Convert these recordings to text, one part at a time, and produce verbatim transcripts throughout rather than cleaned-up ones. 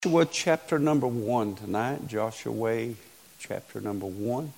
Joshua chapter number one tonight. Joshua chapter number one.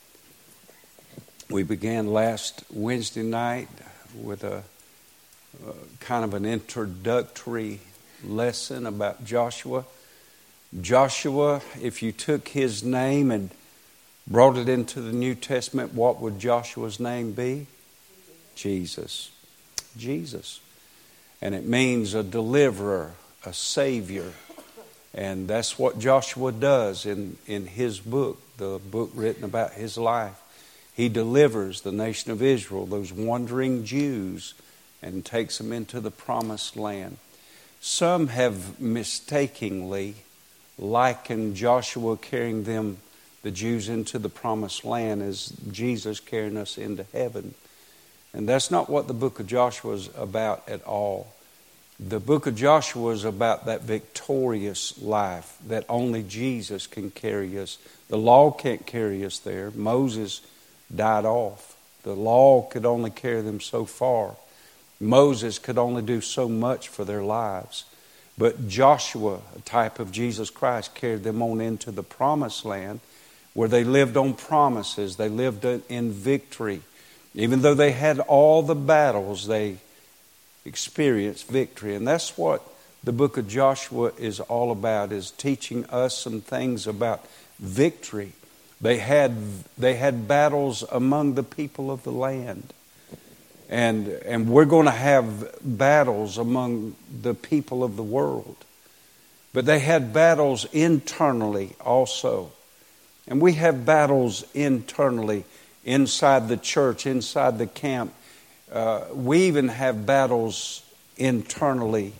We began last Wednesday night with a, a kind of an introductory lesson about Joshua. Joshua, if you took his name and brought it into the New Testament, what would Joshua's name be? Jesus. Jesus. And it means a deliverer, a savior. And that's what Joshua does in, in his book, the book written about his life. He delivers the nation of Israel, those wandering Jews, and takes them into the promised land. Some have mistakenly likened Joshua carrying them, the Jews, into the promised land as Jesus carrying us into heaven. And that's not what the book of Joshua is about at all. The book of Joshua is about that victorious life that only Jesus can carry us. The law can't carry us there. Moses died off. The law could only carry them so far. Moses could only do so much for their lives. But Joshua, a type of Jesus Christ, carried them on into the promised land where they lived on promises. They lived in victory. Even though they had all the battles, they experience victory. And that's what the book of Joshua is all about, is teaching us some things about victory. They had they had battles among the people of the land. And and we're going to have battles among the people of the world. But they had battles internally also. And we have battles internally inside the church, inside the camp. Uh, we even have battles internally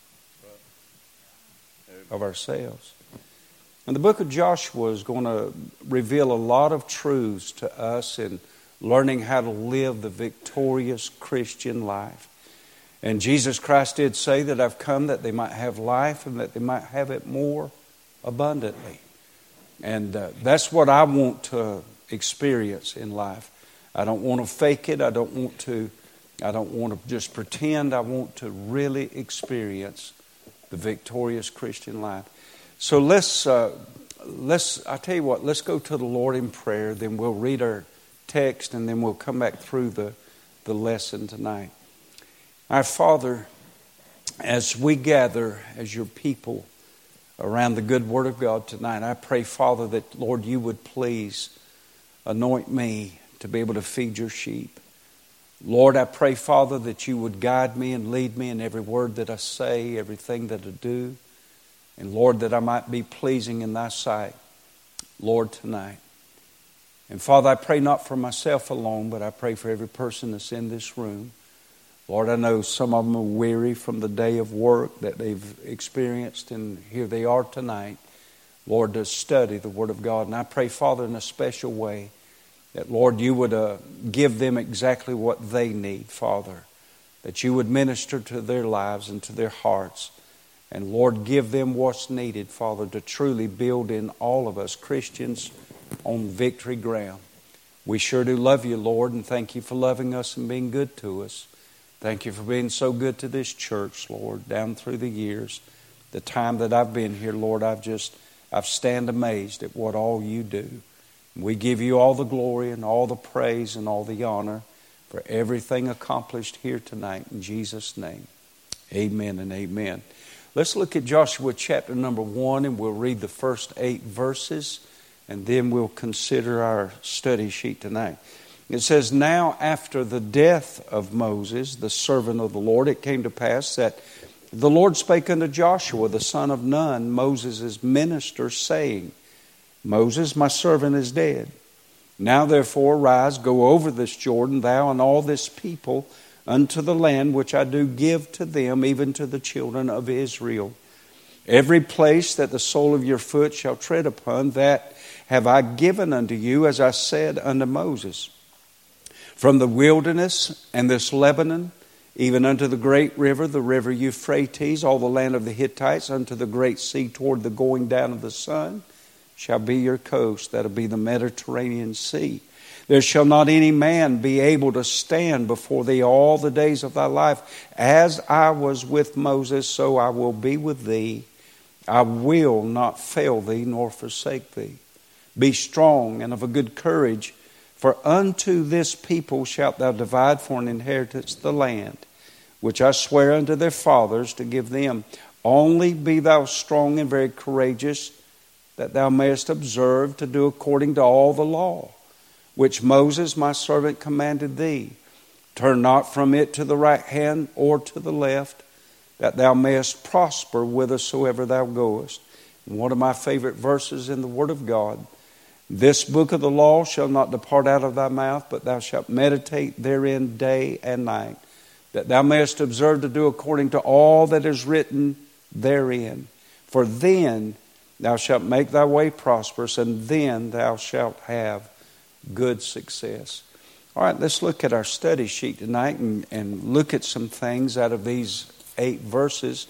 of ourselves. And the book of Joshua is going to reveal a lot of truths to us in learning how to live the victorious Christian life. And Jesus Christ did say that I've come that they might have life and that they might have it more abundantly. And uh, that's what I want to experience in life. I don't want to fake it. I don't want to I don't want to just pretend. I want to really experience the victorious Christian life. So let's uh, let's I tell you what, let's go to the Lord in prayer, then we'll read our text and then we'll come back through the, the lesson tonight. Our Father, as we gather as your people around the good word of God tonight, I pray, Father, that Lord, you would please anoint me to be able to feed your sheep. Lord, I pray, Father, that you would guide me and lead me in every word that I say, everything that I do. And Lord, that I might be pleasing in thy sight, Lord, tonight. And Father, I pray not for myself alone, but I pray for every person that's in this room. Lord, I know some of them are weary from the day of work that they've experienced, and here they are tonight, Lord, to study the Word of God. And I pray, Father, in a special way, that, Lord, you would uh, give them exactly what they need, Father. That you would minister to their lives and to their hearts. And, Lord, give them what's needed, Father, to truly build in all of us Christians on victory ground. We sure do love you, Lord, and thank you for loving us and being good to us. Thank you for being so good to this church, Lord, down through the years. The time that I've been here, Lord, I've just, I've stand amazed at what all you do. We give you all the glory and all the praise and all the honor for everything accomplished here tonight. In Jesus' name, amen and amen. Let's look at Joshua chapter number one, and we'll read the first eight verses, and then we'll consider our study sheet tonight. It says, now after the death of Moses, the servant of the Lord, it came to pass that the Lord spake unto Joshua, the son of Nun, Moses' minister, saying, Moses, my servant, is dead. Now therefore rise, go over this Jordan, thou and all this people, unto the land which I do give to them, even to the children of Israel. Every place that the sole of your foot shall tread upon, that have I given unto you, as I said unto Moses. From the wilderness and this Lebanon, even unto the great river, the river Euphrates, all the land of the Hittites, unto the great sea toward the going down of the sun, shall be your coast. That'll be the Mediterranean Sea. There shall not any man be able to stand before thee all the days of thy life. As I was with Moses, so I will be with thee. I will not fail thee nor forsake thee. Be strong and of a good courage, for unto this people shalt thou divide for an inheritance the land, which I swear unto their fathers to give them. Only be thou strong and very courageous, that thou mayest observe to do according to all the law, which Moses my servant commanded thee. Turn not from it to the right hand or to the left, that thou mayest prosper whithersoever thou goest. And one of my favorite verses in the Word of God, this book of the law shall not depart out of thy mouth, but thou shalt meditate therein day and night, that thou mayest observe to do according to all that is written therein. For then thou shalt make thy way prosperous, and then thou shalt have good success. All right, let's look at our study sheet tonight and, and look at some things out of these eight verses.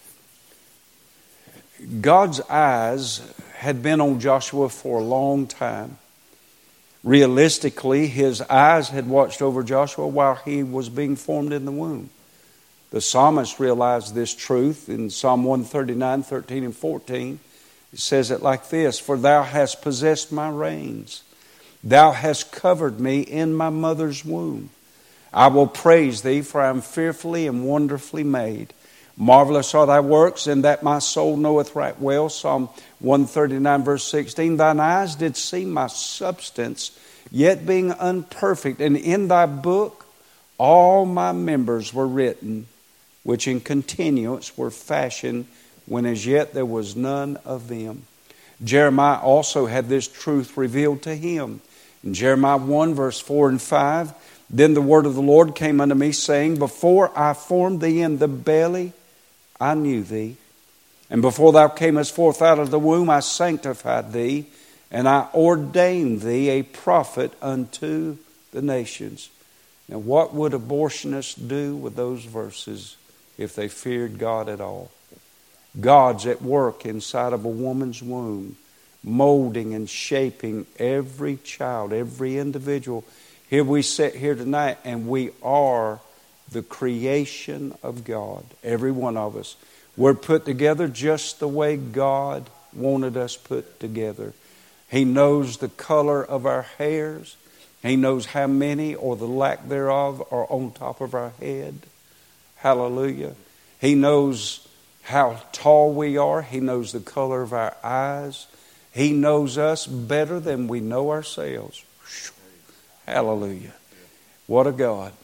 God's eyes had been on Joshua for a long time. Realistically, his eyes had watched over Joshua while he was being formed in the womb. The psalmist realized this truth in Psalm one thirty-nine, thirteen and fourteen. It says it like this: For thou hast possessed my reins. Thou hast covered me in my mother's womb. I will praise thee, for I am fearfully and wonderfully made. Marvelous are thy works, and that my soul knoweth right well. Psalm one thirty-nine, verse sixteen. Thine eyes did see my substance, yet being unperfect. And in thy book all my members were written, which in continuance were fashioned, when as yet there was none of them. Jeremiah also had this truth revealed to him. In Jeremiah one, verse four and five, Then the word of the Lord came unto me, saying, Before I formed thee in the belly, I knew thee. And before thou camest forth out of the womb, I sanctified thee, and I ordained thee a prophet unto the nations. Now, what would abortionists do with those verses if they feared God at all? God's at work inside of a woman's womb, molding and shaping every child, every individual. Here we sit here tonight, and we are the creation of God. Every one of us. We're put together just the way God wanted us put together. He knows the color of our hairs. He knows how many or the lack thereof are on top of our head. Hallelujah. He knows how tall we are. He knows the color of our eyes. He knows us better than we know ourselves. Hallelujah. What a God.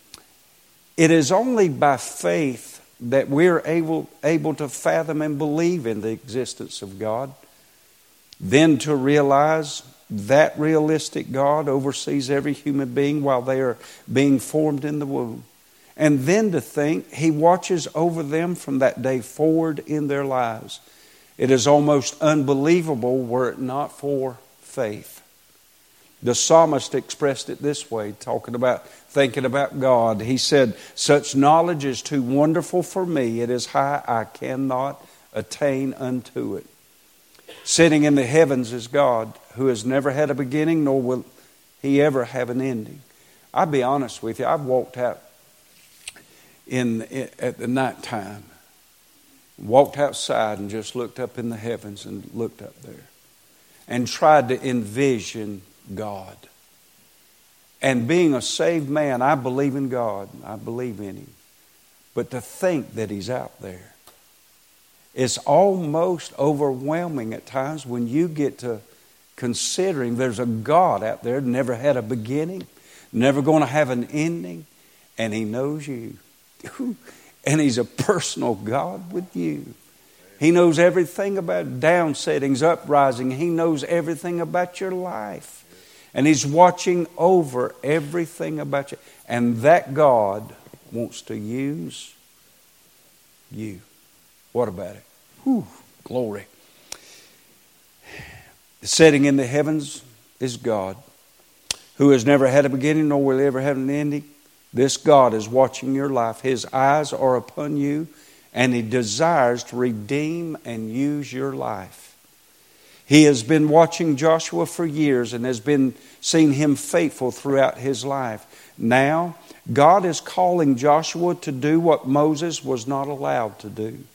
It is only by faith that we're able, able to fathom and believe in the existence of God. Then to realize that realistic God oversees every human being while they are being formed in the womb. And then to think He watches over them from that day forward in their lives. It is almost unbelievable were it not for faith. The psalmist expressed it this way, talking about, thinking about God. He said, Such knowledge is too wonderful for me. It is high, I cannot attain unto it. Sitting in the heavens is God, who has never had a beginning, nor will He ever have an ending. I'll be honest with you, I've walked out in, in at the night time, walked outside and just looked up in the heavens and looked up there and tried to envision God. And being a saved man, I believe in God. I believe in Him. But to think that He's out there, it's almost overwhelming at times when you get to considering there's a God out there, never had a beginning, never going to have an ending, and He knows you. And He's a personal God with you. He knows everything about down settings, uprising. He knows everything about your life. And He's watching over everything about you. And that God wants to use you. What about it? Whew, glory. Sitting in the heavens is God, who has never had a beginning nor will ever have an ending. This God is watching your life. His eyes are upon you, and He desires to redeem and use your life. He has been watching Joshua for years and has been seeing him faithful throughout his life. Now, God is calling Joshua to do what Moses was not allowed to do.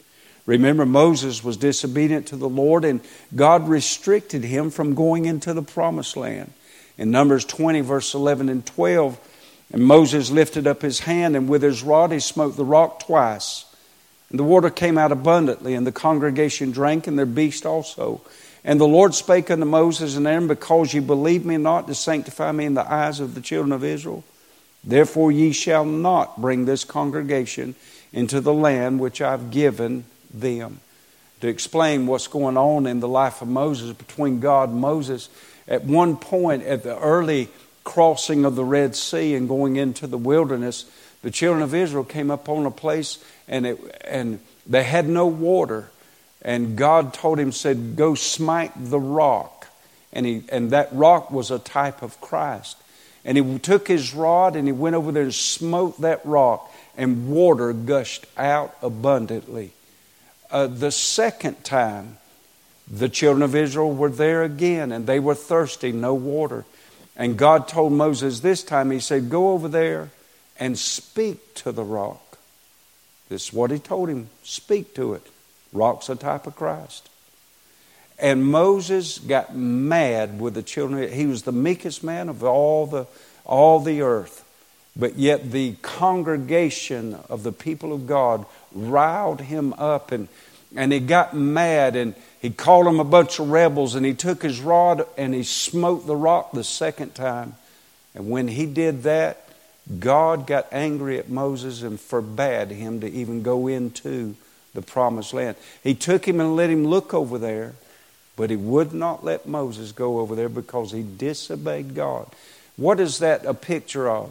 Remember, Moses was disobedient to the Lord, and God restricted him from going into the promised land. In Numbers twenty, verse eleven and twelve, and Moses lifted up his hand, and with his rod he smote the rock twice. And the water came out abundantly, and the congregation drank, and their beast also. And the Lord spake unto Moses and Aaron, because ye believe me not to sanctify me in the eyes of the children of Israel, therefore ye shall not bring this congregation into the land which I've given them. To explain what's going on in the life of Moses, between God and Moses, at one point at the early crossing of the Red Sea and going into the wilderness, the children of Israel came up on a place and it, and they had no water. And God told him, said, go smite the rock. And he and that rock was a type of Christ. And he took his rod and he went over there and smote that rock, and water gushed out abundantly. Uh, the second time, the children of Israel were there again, and they were thirsty, no water. And God told Moses this time, he said, go over there and speak to the rock. This is what he told him, speak to it. Rock's a type of Christ. And Moses got mad with the children. He was the meekest man of all the, all the earth. But yet the congregation of the people of God riled him up, and, and he got mad, and he called them a bunch of rebels, and he took his rod and he smote the rock the second time. And when he did that, God got angry at Moses and forbade him to even go into the promised land. He took him and let him look over there, but he would not let Moses go over there because he disobeyed God. What is that a picture of?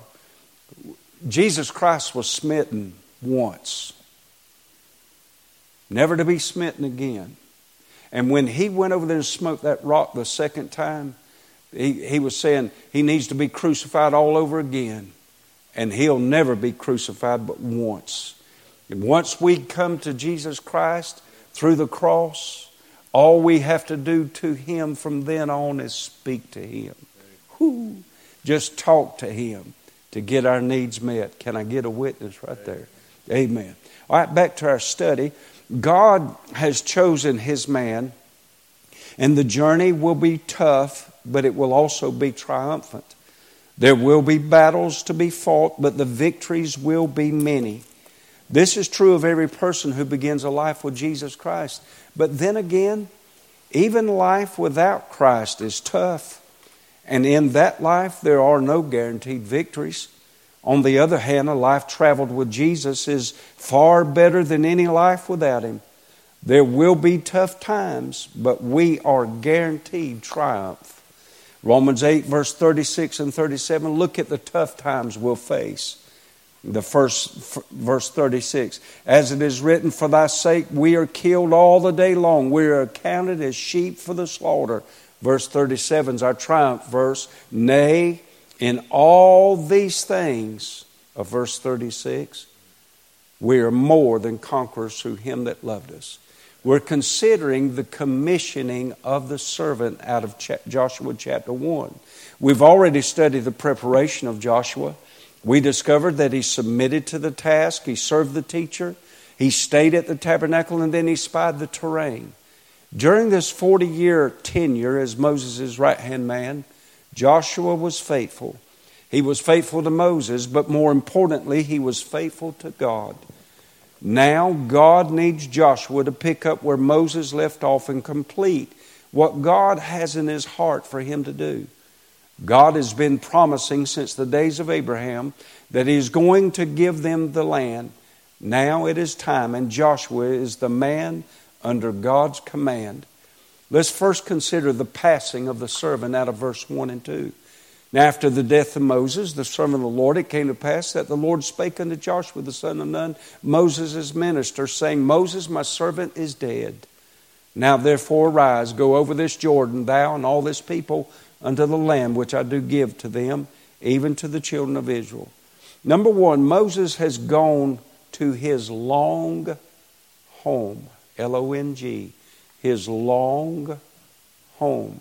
Jesus Christ was smitten once, never to be smitten again. And when he went over there and smote that rock the second time, he, he was saying he needs to be crucified all over again. And he'll never be crucified but once. And once we come to Jesus Christ through the cross, all we have to do to him from then on is speak to him. Whew. Just talk to him to get our needs met. Can I get a witness right there? Amen. All right, back to our study. God has chosen his man, and the journey will be tough, but it will also be triumphant. There will be battles to be fought, but the victories will be many. This is true of every person who begins a life with Jesus Christ. But then again, even life without Christ is tough. And in that life, there are no guaranteed victories. On the other hand, a life traveled with Jesus is far better than any life without him. There will be tough times, but we are guaranteed triumph. Romans eight, verse thirty-six and thirty-seven, look at the tough times we'll face. The first verse thirty-six, as it is written, for thy sake we are killed all the day long. We are accounted as sheep for the slaughter. Verse thirty-seven is our triumph verse. Nay, in all these things, of verse thirty-six, we are more than conquerors through him that loved us. We're considering the commissioning of the servant out of Joshua chapter one. We've already studied the preparation of Joshua. We discovered that he submitted to the task, he served the teacher, he stayed at the tabernacle, and then he spied the terrain. During this forty-year tenure as Moses' right-hand man, Joshua was faithful. He was faithful to Moses, but more importantly, he was faithful to God. Now God needs Joshua to pick up where Moses left off and complete what God has in his heart for him to do. God has been promising since the days of Abraham that he is going to give them the land. Now it is time, and Joshua is the man under God's command. Let's first consider the passing of the servant out of verse one and two. Now after the death of Moses, the servant of the Lord, it came to pass that the Lord spake unto Joshua the son of Nun, Moses' minister, saying, Moses, my servant, is dead. Now therefore arise, go over this Jordan, thou and all this people, unto the land which I do give to them, even to the children of Israel. Number one, Moses has gone to his long home. L O N G. His long home.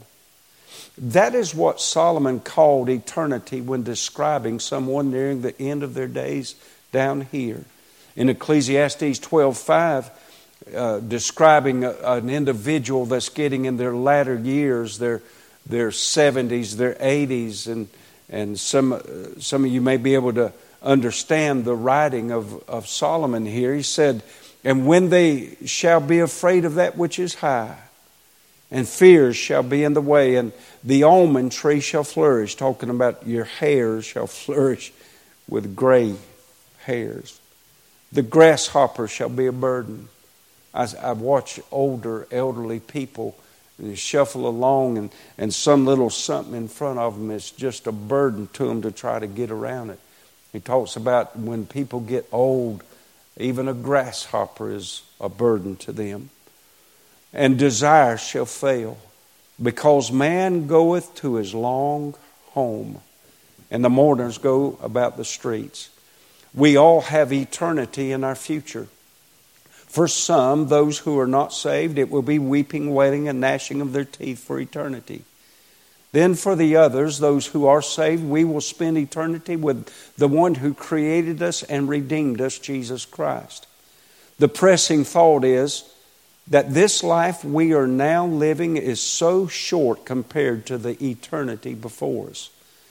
That is what Solomon called eternity when describing someone nearing the end of their days down here. In Ecclesiastes twelve five, uh, describing a, an individual that's getting in their latter years, their their seventies, their eighties, and and some uh, some of you may be able to understand the writing of, of Solomon here. He said, "And when they shall be afraid of that which is high, and fears shall be in the way, and the almond tree shall flourish," talking about your hairs shall flourish with gray hairs. "The grasshopper shall be a burden." I, I watch older, elderly people and they shuffle along, and, and some little something in front of them is just a burden to them to try to get around it. He talks about when people get old, even a grasshopper is a burden to them. "And desire shall fail, because man goeth to his long home, and the mourners go about the streets." We all have eternity in our future. For some, those who are not saved, it will be weeping, wailing, and gnashing of their teeth for eternity. Then for the others, those who are saved, we will spend eternity with the one who created us and redeemed us, Jesus Christ. The pressing thought is that this life we are now living is so short compared to the eternity before us.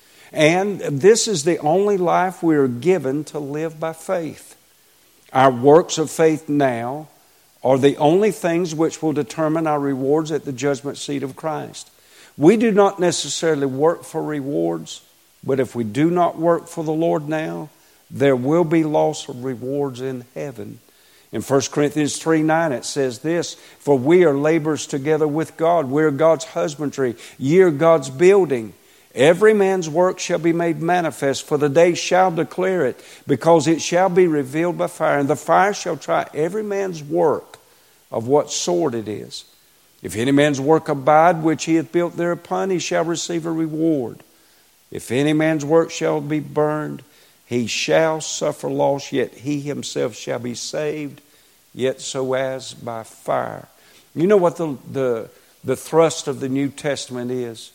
And this is the only life we are given to live by faith. Our works of faith now are the only things which will determine our rewards at the judgment seat of Christ. We do not necessarily work for rewards, but if we do not work for the Lord now, there will be loss of rewards in heaven. In First Corinthians three nine it says this, "For we are laborers together with God. We are God's husbandry, ye are God's building. Every man's work shall be made manifest, for the day shall declare it, because it shall be revealed by fire. And the fire shall try every man's work of what sort it is. If any man's work abide, which he hath built thereupon, he shall receive a reward. If any man's work shall be burned, he shall suffer loss, yet he himself shall be saved, yet so as by fire." You know what the, the, the thrust of the New Testament is?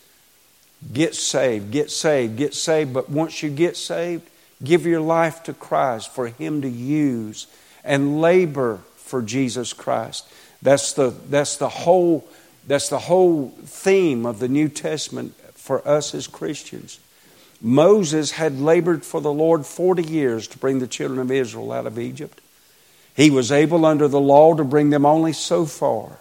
Get saved, get saved, get saved. But once you get saved, give your life to Christ for Him to use and labor for Jesus Christ. That's the, that's the whole, that's the whole theme of the New Testament for us as Christians. Moses had labored for the Lord forty years to bring the children of Israel out of Egypt. He was able under the law to bring them only so far.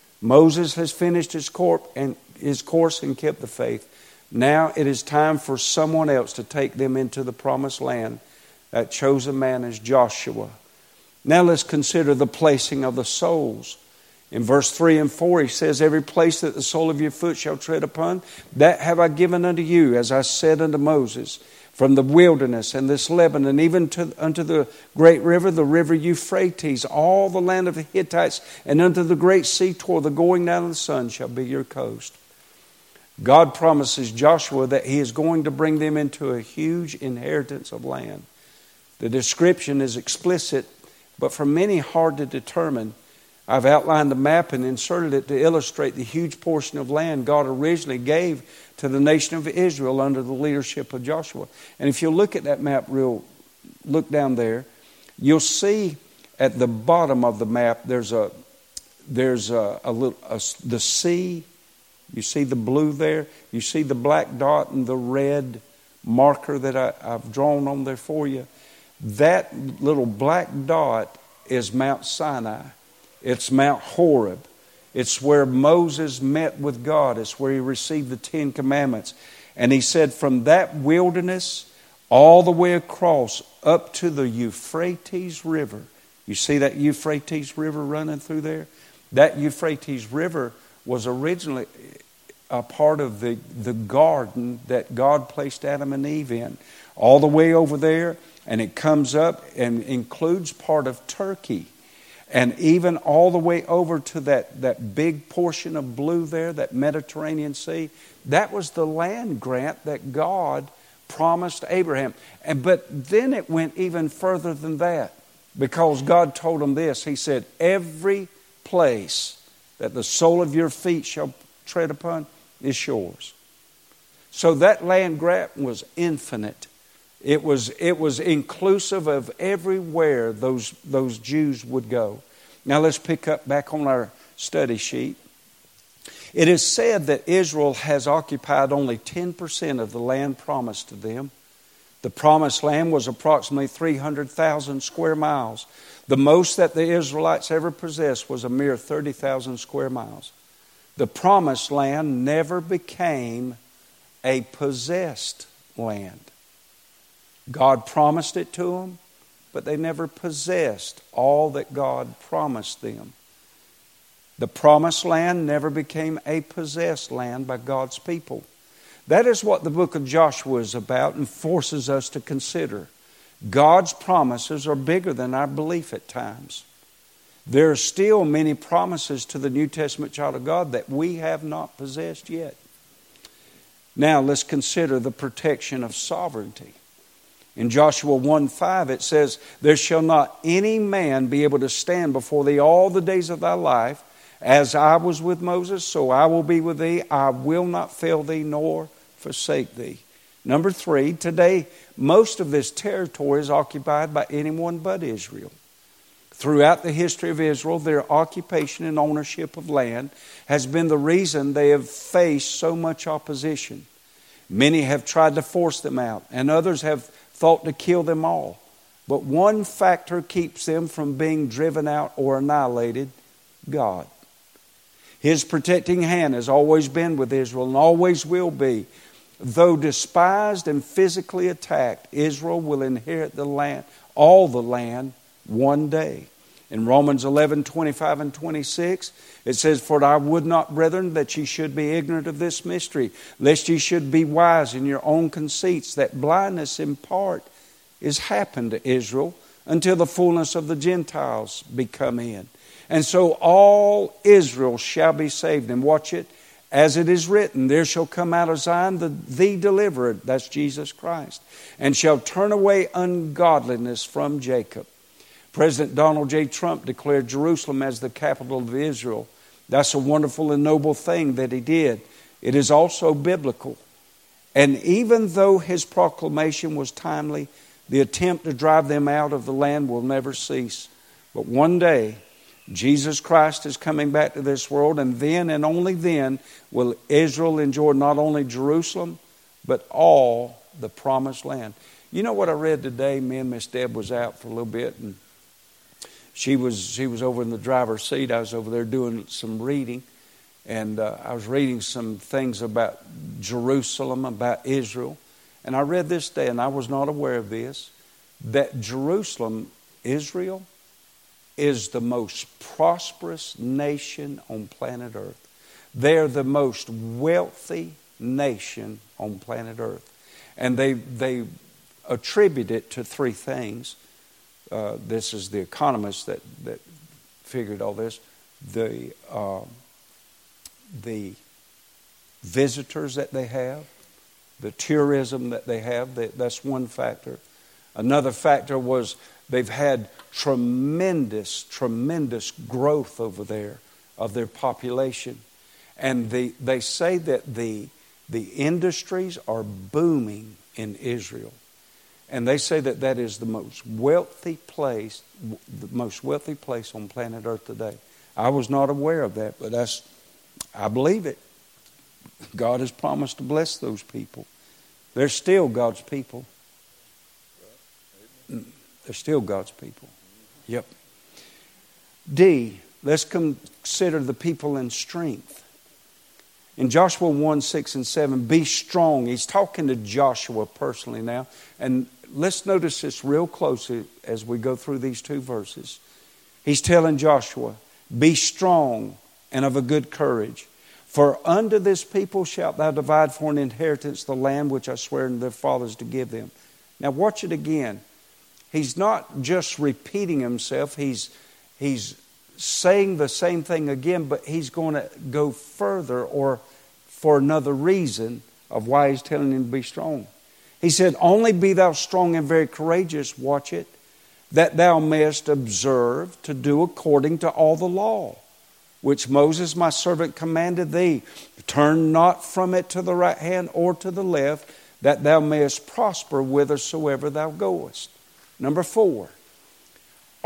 Moses has finished his course and his course and kept the faith. Now it is time for someone else to take them into the promised land. That chosen man is Joshua. Now let's consider the placing of the souls. In verse three and four he says, "Every place that the sole of your foot shall tread upon, that have I given unto you, as I said unto Moses, from the wilderness and this Lebanon, even to, unto the great river, the river Euphrates, all the land of the Hittites, and unto the great sea toward the going down of the sun shall be your coast." God promises Joshua that He is going to bring them into a huge inheritance of land. The description is explicit, but for many hard to determine. I've outlined the map and inserted it to illustrate the huge portion of land God originally gave to the nation of Israel under the leadership of Joshua. And if you look at that map real, look down there, you'll see at the bottom of the map there's a there's a, a little a, the sea. You see the blue there? You see the black dot and the red marker that I, I've drawn on there for you? That little black dot is Mount Sinai. It's Mount Horeb. It's where Moses met with God. It's where he received the Ten Commandments. And he said from that wilderness all the way across up to the Euphrates River. You see that Euphrates River running through there? That Euphrates River was originally a part of the, the garden that God placed Adam and Eve in. All the way over there, and it comes up and includes part of Turkey. And even all the way over to that, that big portion of blue there, that Mediterranean Sea, that was the land grant that God promised Abraham. And but then it went even further than that, because God told him this. He said, "Every place that the sole of your feet shall tread upon is yours." So that land grant was infinite. It was, it was inclusive of everywhere those, those Jews would go. Now let's pick up back on our study sheet. It is said that Israel has occupied only ten percent of the land promised to them. The promised land was approximately three hundred thousand square miles. The most that the Israelites ever possessed was a mere thirty thousand square miles. The promised land never became a possessed land. God promised it to them, but they never possessed all that God promised them. The promised land never became a possessed land by God's people. That is what the book of Joshua is about and forces us to consider. God's promises are bigger than our belief at times. There are still many promises to the New Testament child of God that we have not possessed yet. Now let's consider the protection of sovereignty. In Joshua one five it says, "There shall not any man be able to stand before thee all the days of thy life. As I was with Moses, so I will be with thee. I will not fail thee nor forsake thee." Number three, today most of this territory is occupied by anyone but Israel. Throughout the history of Israel, their occupation and ownership of land has been the reason they have faced so much opposition. Many have tried to force them out, and others have thought to kill them all. But one factor keeps them from being driven out or annihilated: God. His protecting hand has always been with Israel and always will be. Though despised and physically attacked, Israel will inherit the land, all the land, one day. In Romans eleven twenty-five and twenty-six, it says, "For I would not, brethren, that ye should be ignorant of this mystery, lest ye should be wise in your own conceits, that blindness in part is happened to Israel, until the fullness of the Gentiles be come in. And so all Israel shall be saved." And watch it. "As it is written, there shall come out of Zion the, the deliverer," that's Jesus Christ, "and shall turn away ungodliness from Jacob." President Donald J. Trump declared Jerusalem as the capital of Israel. That's a wonderful and noble thing that he did. It is also biblical. And even though his proclamation was timely, the attempt to drive them out of the land will never cease. But one day, Jesus Christ is coming back to this world, and then and only then will Israel enjoy not only Jerusalem, but all the promised land. You know what I read today? Me and Miss Deb was out for a little bit, and she was she was over in the driver's seat. I was over there doing some reading, and uh, I was reading some things about Jerusalem, about Israel. And I read this day, and I was not aware of this, that Jerusalem, Israel, is the most prosperous nation on planet Earth. They're the most wealthy nation on planet Earth. And they they attribute it to three things. Uh, this is the economists that, that figured all this. The, uh, the visitors that they have, the tourism that they have, that, that's one factor. Another factor was they've had tremendous, tremendous growth over there of their population. And the, they say that the, the industries are booming in Israel. And they say that that is the most wealthy place, the most wealthy place on planet Earth today. I was not aware of that, but that's, I believe it. God has promised to bless those people. They're still God's people. They're still God's people. Yep. D, let's consider the people in strength. In Joshua one, six and seven, be strong. He's talking to Joshua personally now. And let's notice this real closely as we go through these two verses. He's telling Joshua, be strong and of a good courage. For unto this people shalt thou divide for an inheritance the land which I swear unto their fathers to give them. Now watch it again. He's not just repeating himself. He's, he's saying the same thing again, but he's going to go further or for another reason of why he's telling him to be strong. He said, only be thou strong and very courageous, watch it, that thou mayest observe to do according to all the law, which Moses my servant commanded thee. Turn not from it to the right hand or to the left, that thou mayest prosper whithersoever thou goest. Number four,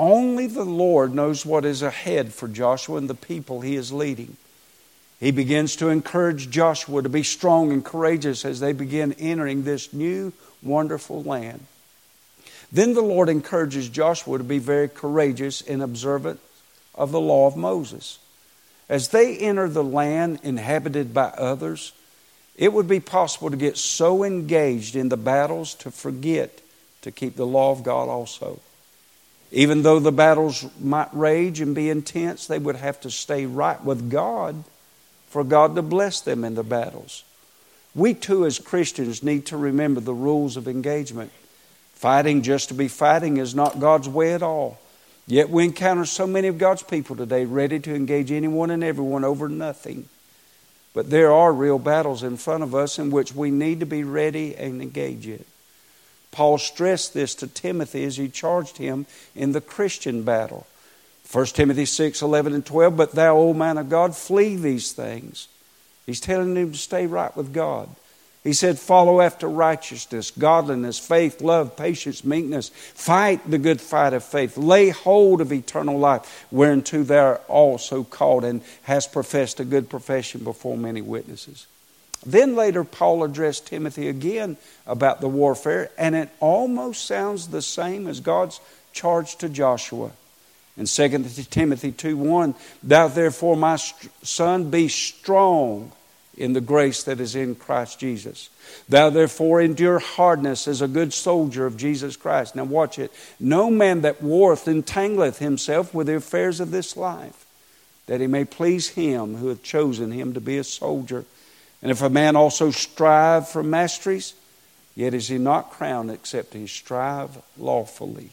Only the Lord knows what is ahead for Joshua and the people he is leading. He begins to encourage Joshua to be strong and courageous as they begin entering this new, wonderful land. Then the Lord encourages Joshua to be very courageous and observant of the law of Moses. As they enter the land inhabited by others, it would be possible to get so engaged in the battles to forget to keep the law of God also. Even though the battles might rage and be intense, they would have to stay right with God for God to bless them in the battles. We too as Christians need to remember the rules of engagement. Fighting just to be fighting is not God's way at all. Yet we encounter so many of God's people today ready to engage anyone and everyone over nothing. But there are real battles in front of us in which we need to be ready and engage in. Paul stressed this to Timothy as he charged him in the Christian battle. First Timothy six, eleven and twelve, but thou, O man of God, flee these things. He's telling him to stay right with God. He said, follow after righteousness, godliness, faith, love, patience, meekness. Fight the good fight of faith. Lay hold of eternal life, whereunto thou art also called and hast professed a good profession before many witnesses. Then later Paul addressed Timothy again about the warfare, and it almost sounds the same as God's charge to Joshua. In Second Timothy two one, thou therefore, my son, be strong in the grace that is in Christ Jesus. Thou therefore endure hardness as a good soldier of Jesus Christ. Now watch it. No man that warreth entangleth himself with the affairs of this life, that he may please him who hath chosen him to be a soldier. And if a man also strive for masteries, yet is he not crowned except he strive lawfully.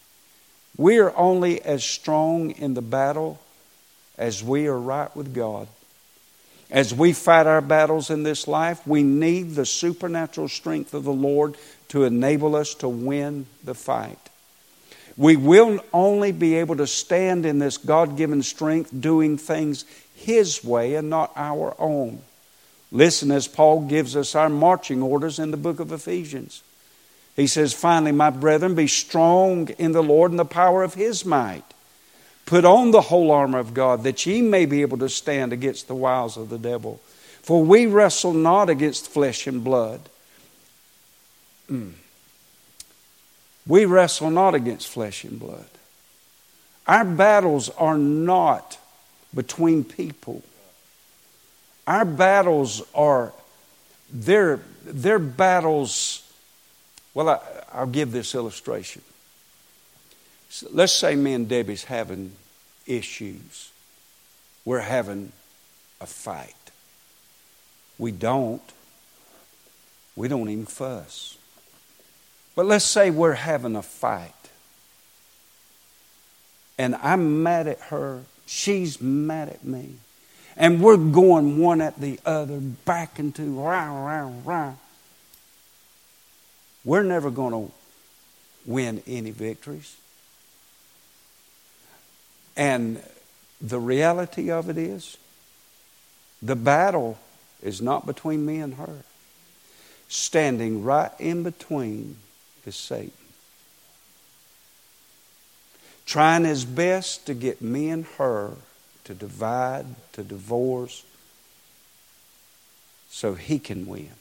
We are only as strong in the battle as we are right with God. As we fight our battles in this life, we need the supernatural strength of the Lord to enable us to win the fight. We will only be able to stand in this God-given strength doing things His way and not our own. Listen as Paul gives us our marching orders in the book of Ephesians. He says, finally, my brethren, be strong in the Lord and the power of His might. Put on the whole armor of God, that ye may be able to stand against the wiles of the devil. For we wrestle not against flesh and blood. Mm. We wrestle not against flesh and blood. Our battles are not between people. Our battles are, they're, they're battles. Well, I, I'll give this illustration. So let's say me and Debbie's having issues. We're having a fight. We don't. We don't even fuss. But let's say we're having a fight. And I'm mad at her. She's mad at me. And we're going one at the other, back into rah, rah, rah. We're never going to win any victories. And the reality of it is, the battle is not between me and her. Standing right in between is Satan. Trying his best to get me and her to divide, to divorce, so he can win.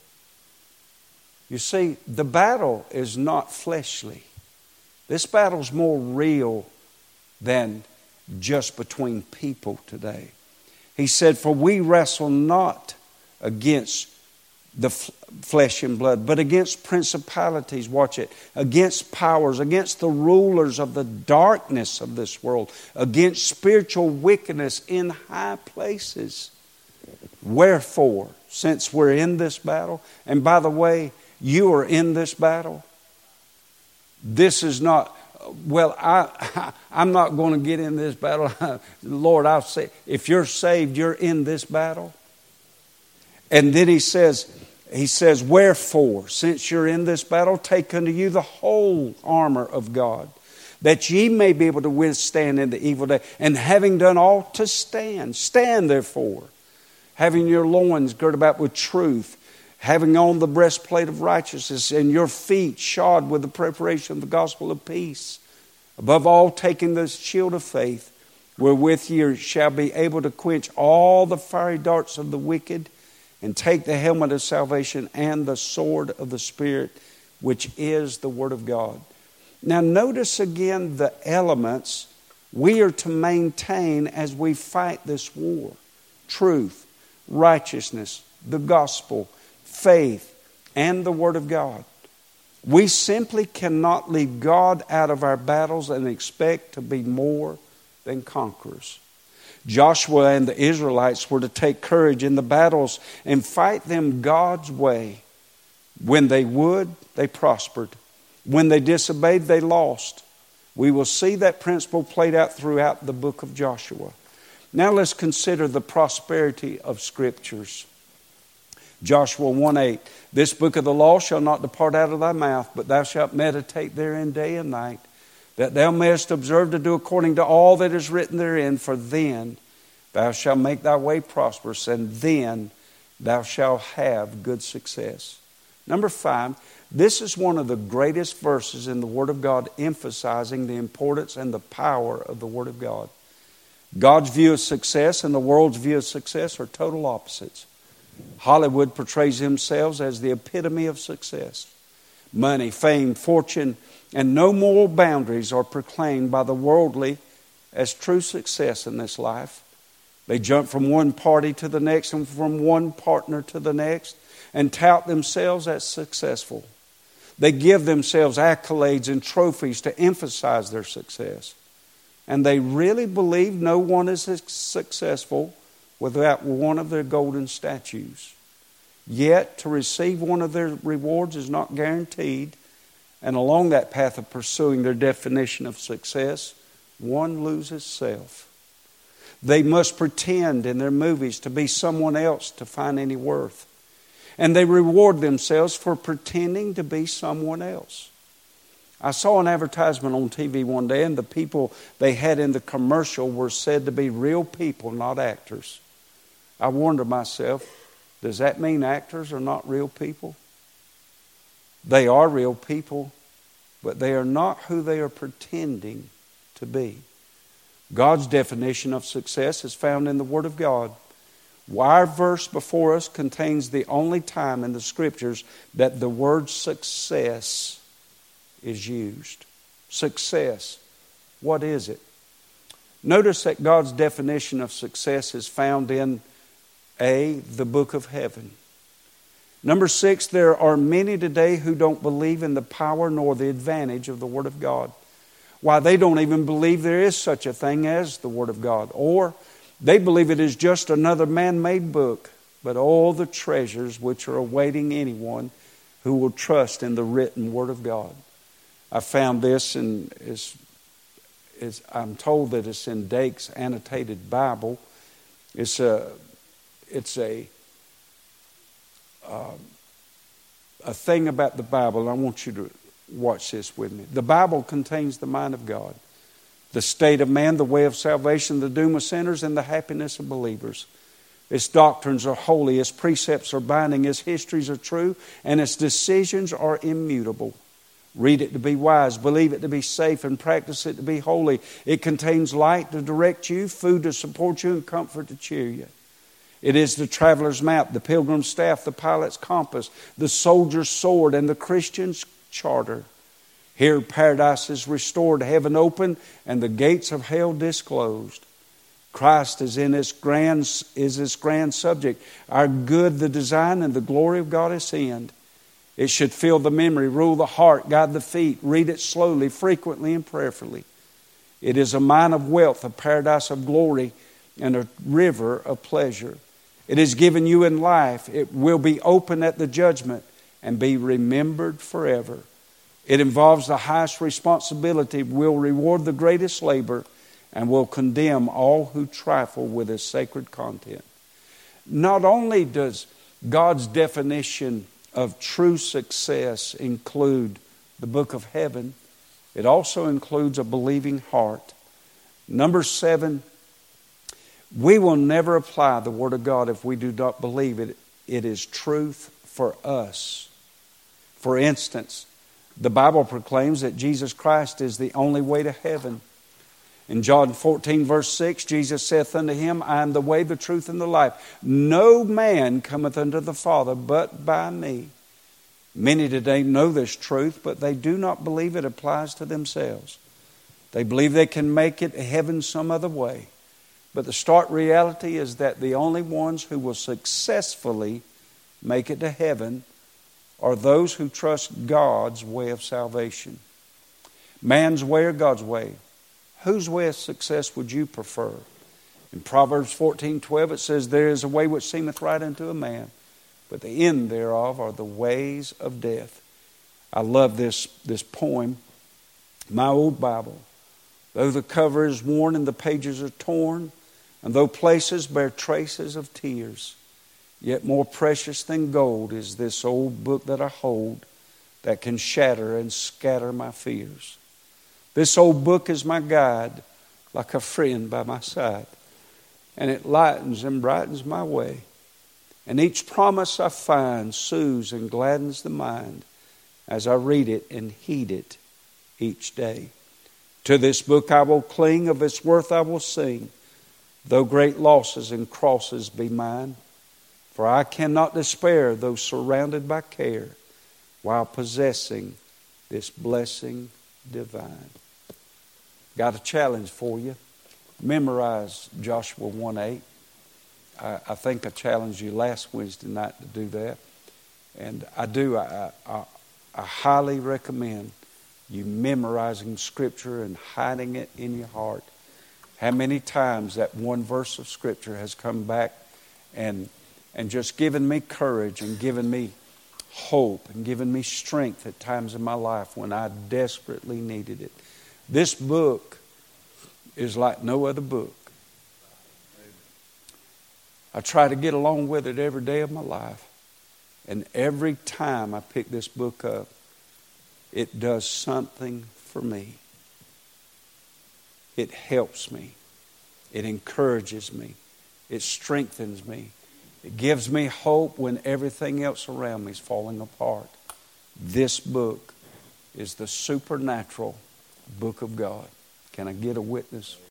You see, the battle is not fleshly. This battle's more real than just between people today. He said, for we wrestle not against the f- flesh and blood, but against principalities, watch it, against powers, against the rulers of the darkness of this world, against spiritual wickedness in high places. Wherefore, since we're in this battle, and by the way, you are in this battle, this is not, well, I, I'm not going to get in this battle. Lord, I'll say, if you're saved, you're in this battle. And then he says, he says, wherefore, since you're in this battle, take unto you the whole armor of God, that ye may be able to withstand in the evil day. And having done all to stand, stand therefore, having your loins girt about with truth, having on the breastplate of righteousness, and your feet shod with the preparation of the gospel of peace. Above all, taking the shield of faith, wherewith ye shall be able to quench all the fiery darts of the wicked, and take the helmet of salvation and the sword of the Spirit, which is the Word of God. Now notice again the elements we are to maintain as we fight this war. Truth, righteousness, the gospel, faith, and the Word of God. We simply cannot leave God out of our battles and expect to be more than conquerors. Joshua and the Israelites were to take courage in the battles and fight them God's way. When they would, they prospered. When they disobeyed, they lost. We will see that principle played out throughout the book of Joshua. Now let's consider the prosperity of Scriptures. Joshua one eight, this book of the law shall not depart out of thy mouth, but thou shalt meditate therein day and night, that thou mayest observe to do according to all that is written therein, for then thou shalt make thy way prosperous, and then thou shalt have good success. Number five, this is one of the greatest verses in the Word of God, emphasizing the importance and the power of the Word of God. God's view of success and the world's view of success are total opposites. Hollywood portrays themselves as the epitome of success. Money, fame, fortune, and no moral boundaries are proclaimed by the worldly as true success in this life. They jump from one party to the next and from one partner to the next and tout themselves as successful. They give themselves accolades and trophies to emphasize their success. And they really believe no one is successful without one of their golden statues. Yet, to receive one of their rewards is not guaranteed. And along that path of pursuing their definition of success, one loses self. They must pretend in their movies to be someone else to find any worth. And they reward themselves for pretending to be someone else. I saw an advertisement on T V one day, and the people they had in the commercial were said to be real people, not actors. I wonder myself, does that mean actors are not real people? They are real people, but they are not who they are pretending to be. God's definition of success is found in the Word of God. Our verse before us contains the only time in the Scriptures that the word success is used. Success. What is it? Notice that God's definition of success is found in A, the book of heaven. Number six, there are many today who don't believe in the power nor the advantage of the Word of God. Why, they don't even believe there is such a thing as the Word of God. Or they believe it is just another man-made book. But all the treasures which are awaiting anyone who will trust in the written Word of God. I found this, and it's, it's, I'm told that it's in Dake's Annotated Bible. It's a, it's a, uh, a thing about the Bible, and I want you to watch this with me. The Bible contains the mind of God, the state of man, the way of salvation, the doom of sinners, and the happiness of believers. Its doctrines are holy, its precepts are binding, its histories are true, and its decisions are immutable. Read it to be wise, believe it to be safe, and practice it to be holy. It contains light to direct you, food to support you, and comfort to cheer you. It is the traveler's map, the pilgrim's staff, the pilot's compass, the soldier's sword, and the Christian's charter. Here paradise is restored, heaven open, and the gates of hell disclosed. Christ is in its grand, is its grand subject. Our good, the design, and the glory of God is end. It should fill the memory, rule the heart, guide the feet. Read it slowly, frequently, and prayerfully. It is a mine of wealth, a paradise of glory, and a river of pleasure. It is given you in life. It will be open at the judgment and be remembered forever. It involves the highest responsibility, will reward the greatest labor, and will condemn all who trifle with its sacred content. Not only does God's definition of true success include the book of heaven, it also includes a believing heart. Number seven, we will never apply the Word of God if we do not believe it. It is truth for us. For instance, The Bible proclaims that Jesus Christ is the only way to heaven. In John fourteen, verse six, Jesus saith unto him, I am the way, the truth, and the life. No man cometh unto the Father but by me. Many today know this truth, but they do not believe it applies to themselves. They believe they can make it to heaven some other way. But the stark reality is that the only ones who will successfully make it to heaven are those who trust God's way of salvation. Man's way or God's way? Whose way of success would you prefer? In Proverbs fourteen twelve it says, there is a way which seemeth right unto a man, but the end thereof are the ways of death. I love this, this poem. My old Bible. Though the cover is worn and the pages are torn, and though places bear traces of tears, yet more precious than gold is this old book that I hold, that can shatter and scatter my fears. This old book is my guide, like a friend by my side, and it lightens and brightens my way. And each promise I find soothes and gladdens the mind as I read it and heed it each day. To this book I will cling, of its worth I will sing, though great losses and crosses be mine. For I cannot despair, though surrounded by care, while possessing this blessing divine. Got a challenge for you. Memorize Joshua one eight. I, I think I challenged you last Wednesday night to do that. And I do. I, I, I highly recommend you memorizing Scripture and hiding it in your heart. How many times that one verse of Scripture has come back and, and just given me courage and given me hope and given me strength at times in my life when I desperately needed it. This book is like no other book. I try to get along with it every day of my life. And every time I pick this book up, it does something for me. It helps me. It encourages me. It strengthens me. It gives me hope when everything else around me is falling apart. This book is the supernatural book of God. Can I get a witness?